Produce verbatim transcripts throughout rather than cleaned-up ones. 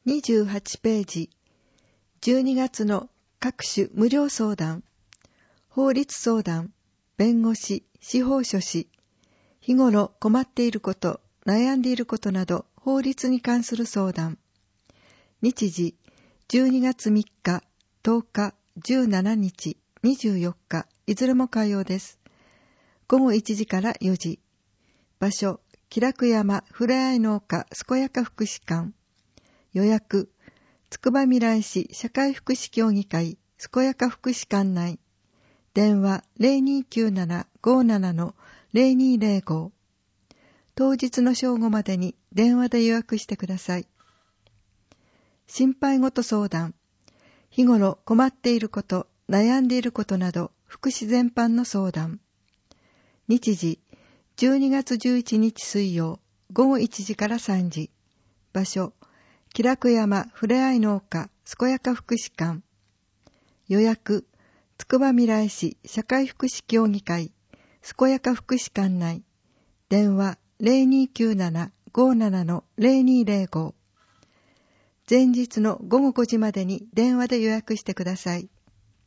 にじゅうはちページ、じゅうにがつの各種無料相談、法律相談、弁護士、司法書士、日頃困っていること、悩んでいることなど法律に関する相談。日時、じゅうにがつみっか、とおか、じゅうしちにち、にじゅうよっか、いずれも火曜です。ごごいちじからよじ。場所、喜楽山ふれあい農家健やか福祉館。予約、つくばみらい市社会福祉協議会健やか福祉館内。電話 ゼロにきゅうなな ごーなな の ゼロにゼロご。当日の正午までに電話で予約してください。心配事相談。日頃困っていること、悩んでいることなど福祉全般の相談。日時、じゅうにがつじゅういちにち水曜、ごごいちじからさんじ。場所、喜楽山ふれあい農家健やか福祉館。予約、つくばみらい市社会福祉協議会健やか福祉館内。電話 ゼロにきゅうなな ごーなな の ゼロにゼロご。前日のごごごじまでに電話で予約してください。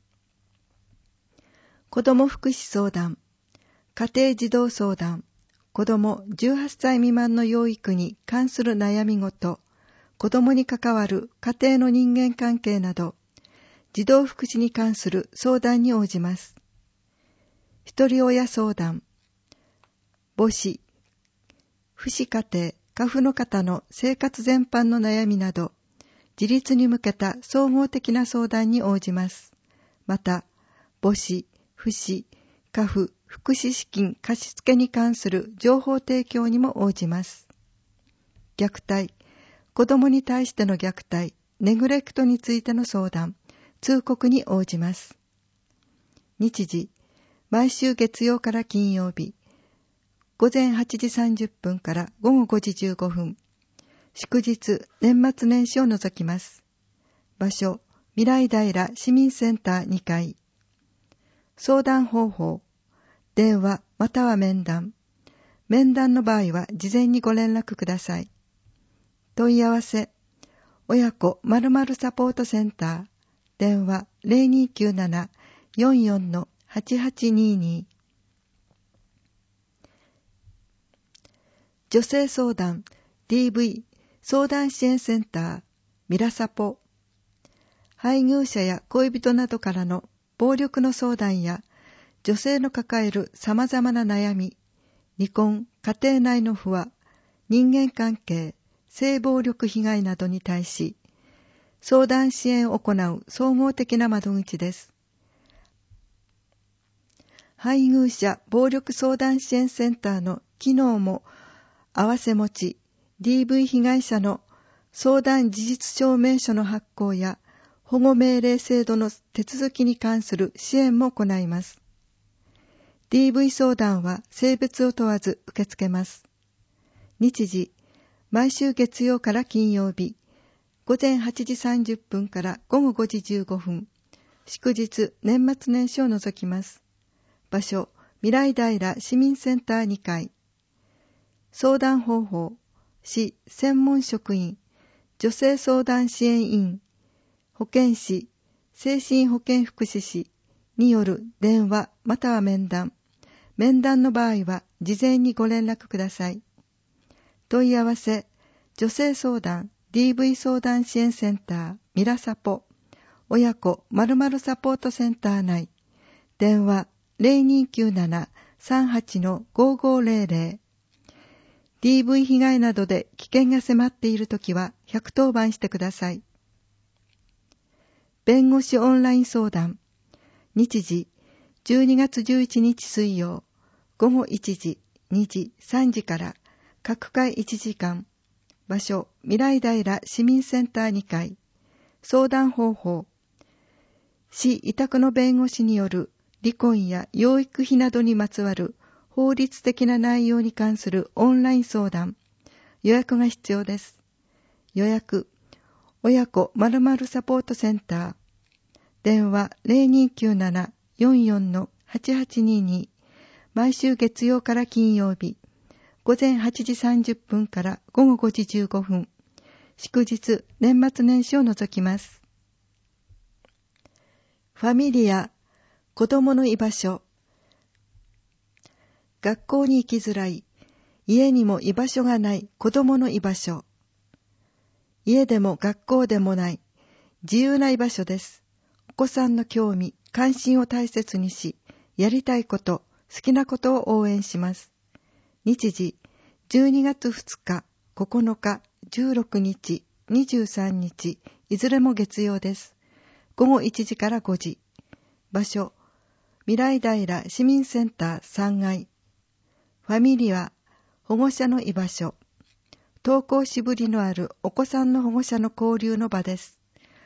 子ども福祉相談、家庭児童相談、子どもじゅうはっさい未満の養育に関する悩み事、子どもに関わる家庭の人間関係など、児童福祉に関する相談に応じます。一人親相談、母子、父子家庭、家父の方の生活全般の悩みなど、自立に向けた総合的な相談に応じます。また、母子、父子、家父、福祉資金貸付に関する情報提供にも応じます。虐待、子どもに対しての虐待、ネグレクトについての相談、通告に応じます。日時、毎週月曜から金曜日、ごぜんはちじさんじゅっぷんからごごごじじゅうごふん、祝日、年末年始を除きます。場所、未来平市民センターにかい。相談方法、電話または面談。面談の場合は事前にご連絡ください。問い合わせ、親子〇〇サポートセンター、電話 ゼロにきゅうなな よんよん の はちはちにに。女性相談 ディーブイ 相談支援センターミラサポ。配偶者や恋人などからの暴力の相談や女性の抱える様々な悩み、離婚、家庭内の不和、人間関係、性暴力被害などに対し相談支援を行う総合的な窓口です。配偶者暴力相談支援センターの機能も併せ持ち、ディーブイ 被害者の相談事実証明書の発行や保護命令制度の手続きに関する支援も行います。ディーブイ 相談は性別を問わず受け付けます。日時、毎週月曜から金曜日、ごぜんはちじさんじゅっぷんからごごごじじゅうごふん、祝日、年末年始を除きます。場所、未来平市民センターにかい。相談方法、市専門職員、女性相談支援員、保健師、精神保健福祉士による電話または面談。面談の場合は事前にご連絡ください。問い合わせ、女性相談 ディーブイ 相談支援センターミラサポ、親子〇〇サポートセンター内。電話 ゼロにきゅうなな さんはち の ごごゼロゼロ。ディーブイ 被害などで危険が迫っているときはひゃくとおばんしてください。弁護士オンライン相談。日時、じゅうにがつじゅういちにち水曜、ごごいちじ、にじ、さんじから各回いちじかん。場所、未来平市民センターにかい。相談方法。市委託の弁護士による離婚や養育費などにまつわる法律的な内容に関するオンライン相談。予約が必要です。予約、親子〇〇サポートセンター。電話 ゼロにきゅうなな よんよん の はちはちにに。毎週月曜から金曜日、ごぜんはちじさんじゅっぷんからごごごじじゅうごふん、 祝日、年末年始を除きます。ファミリア、子供の居場所。学校に行きづらい、家にも居場所がない子供の居場所。家でも学校でもない、自由な居場所です。お子さんの興味、関心を大切にし、やりたいこと、好きなことを応援します。日時、じゅうにがつふつか、ここのか、じゅうろくにち、にじゅうさんにち、いずれも月曜です。ごごいちじからごじ。場所、未来平市民センターさんがい。ファミリア、保護者の居場所。登校しぶりのあるお子さんの保護者の交流の場です。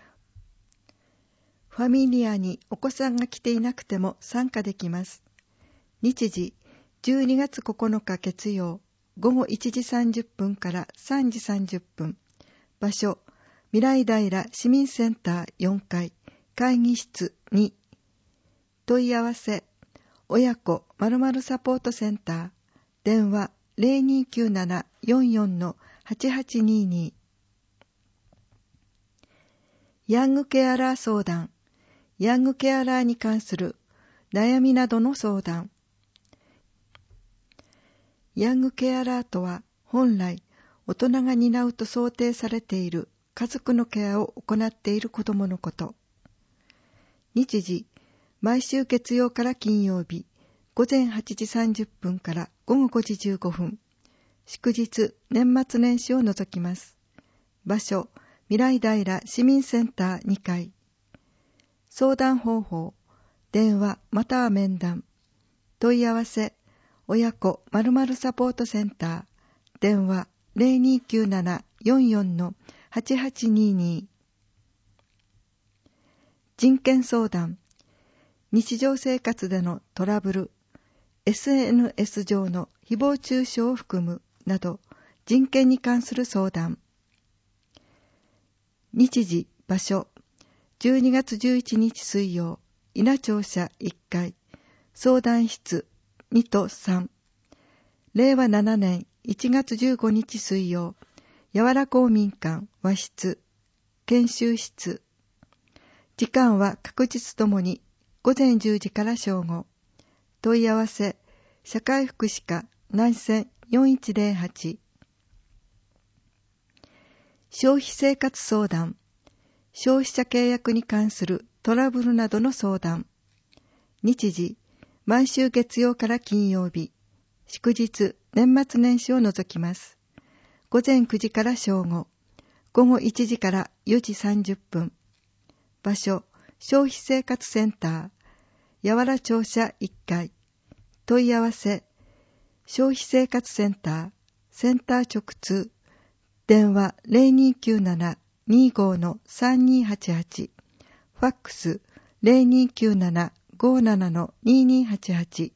ファミリアにお子さんが来ていなくても参加できます。日時、じゅうにがつここのか月曜、ごごいちじさんじゅっぷんからさんじさんじゅっぷん。場所、未来平市民センターよんかい、会議室に。問い合わせ、親子〇〇サポートセンター、電話 ゼロにきゅうなな よんよん はちはちにに。ヤングケアラー相談、ヤングケアラーに関する悩みなどの相談。ヤングケアラーとは、本来大人が担うと想定されている家族のケアを行っている子どものこと。日時、毎週月曜から金曜日、ごぜんはちじさんじゅっぷんからごごごじじゅうごふん。祝日、年末年始を除きます。場所、未来平市民センターにかい。相談方法、電話または面談。問い合わせ、親子〇〇サポートセンター、電話 ゼロにきゅうなな よんよん はちはちにに。人権相談、日常生活でのトラブル、エスエヌエス 上の誹謗中傷を含むなど人権に関する相談。日時、場所、じゅうにがつじゅういちにち水曜、稲庁舎いっかい、相談室にとさん。れいわななねんいちがつじゅうごにち水曜、やわら公民館和室、研修室。時間は確日ともにごぜんじゅうじから正午。問い合わせ、社会福祉課内線よんいちゼロはち。消費生活相談、消費者契約に関するトラブルなどの相談。日時、毎週月曜から金曜日、祝日、年末年始を除きます。ごぜんくじから正午、ごごいちじからよじさんじゅっぷん。場所、消費生活センター、やわら庁舎いっかい。問い合わせ、消費生活センター、センター直通、電話 ゼロにきゅうなな にご さんにはちはち、ファックス ゼロにきゅうなな ごなな ににはちはち。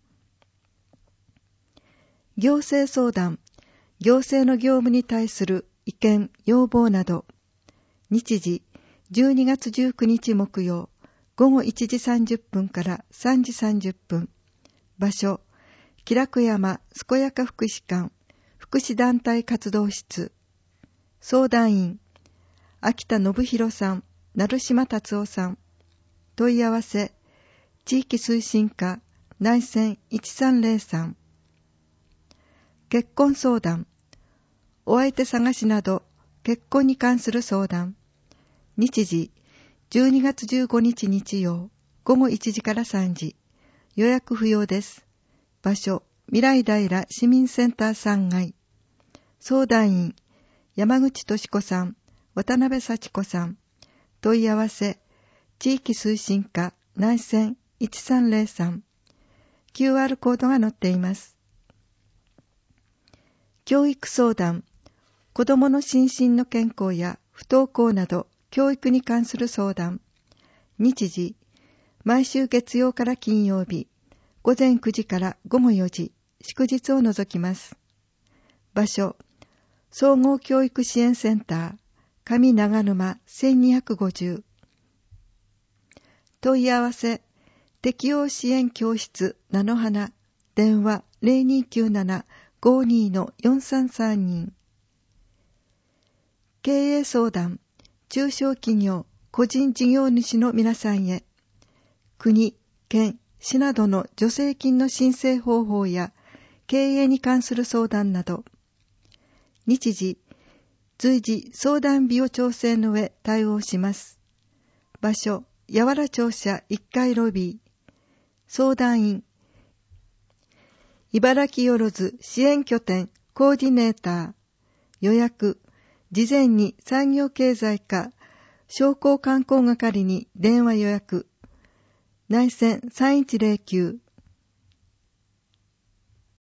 行政相談、行政の業務に対する意見、要望など。日時、じゅうにがつじゅうくにち木曜、ごごいちじさんじゅっぷんからさんじさんじゅっぷん。場所、喜楽山健やか福祉館、福祉団体活動室。相談員、秋田信弘さん、成島達夫さん。問い合わせ、地域推進課内線いちさんゼロさん。結婚相談、お相手探しなど結婚に関する相談。日時、じゅうにがつじゅうごにち日曜、ごごいちじからさんじ。予約不要です。場所、未来平市民センターさんがい。相談員、山口敏子さん、渡辺幸子さん。問い合わせ、地域推進課内線いちさんゼロさん。キューアール コードが載っています。教育相談、子どもの心身の健康や不登校など教育に関する相談。日時、毎週月曜から金曜日、ごぜんくじからごごよじ、祝日を除きます。場所、総合教育支援センター、上長沼せんにひゃくごじゅう。問い合わせ、適応支援教室菜の花、電話 ゼロにきゅうなな ごにのよんさんさんに。 経営相談、中小企業、個人事業主の皆さんへ、国、県、市などの助成金の申請方法や経営に関する相談など、日時、随時相談日を調整の上対応します。場所、八原庁舎いっかいロビー。相談員、茨城よろず支援拠点コーディネーター。予約、事前に産業経済課商工観光係に電話予約。内線さんいちゼロきゅう